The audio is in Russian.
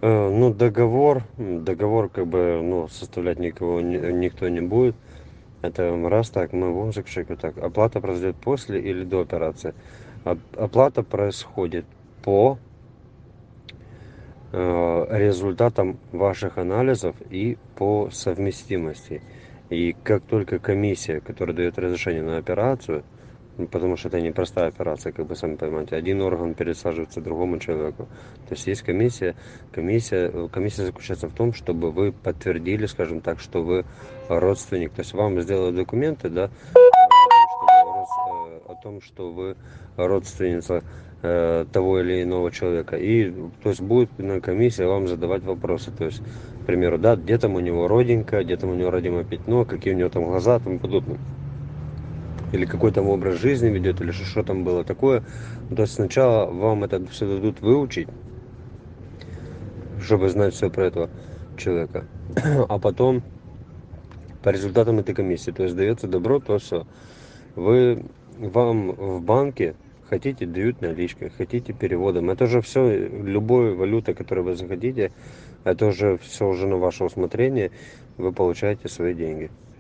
Ну, договор как бы, ну, составлять никто не будет. Это раз так, мы вводим к человеку так. Оплата произойдет после или до операции. Оплата происходит по результатам ваших анализов и по совместимости. И как только комиссия, которая дает разрешение на операцию, потому что это не простая операция, как вы сами понимаете, один орган пересаживается другому человеку. То есть комиссия. Комиссия заключается в том, чтобы вы подтвердили, скажем так, что вы родственник. То есть вам сделают документы, да, о том, что вы родственница того или иного человека. И то есть будет на комиссии вам задавать вопросы. То есть, к примеру, да, где там у него родинка, где там у него родимое пятно, какие у него там глаза, тому подобное. Или какой там образ жизни ведет, или что там было такое. То есть сначала вам это все дадут выучить, чтобы знать все про этого человека. А потом по результатам этой комиссии, то есть дается добро, то все. Вам в банке хотите, дают наличкой, хотите переводом. Это же все, любой валютой, которую вы захотите, это уже все уже на ваше усмотрение, вы получаете свои деньги.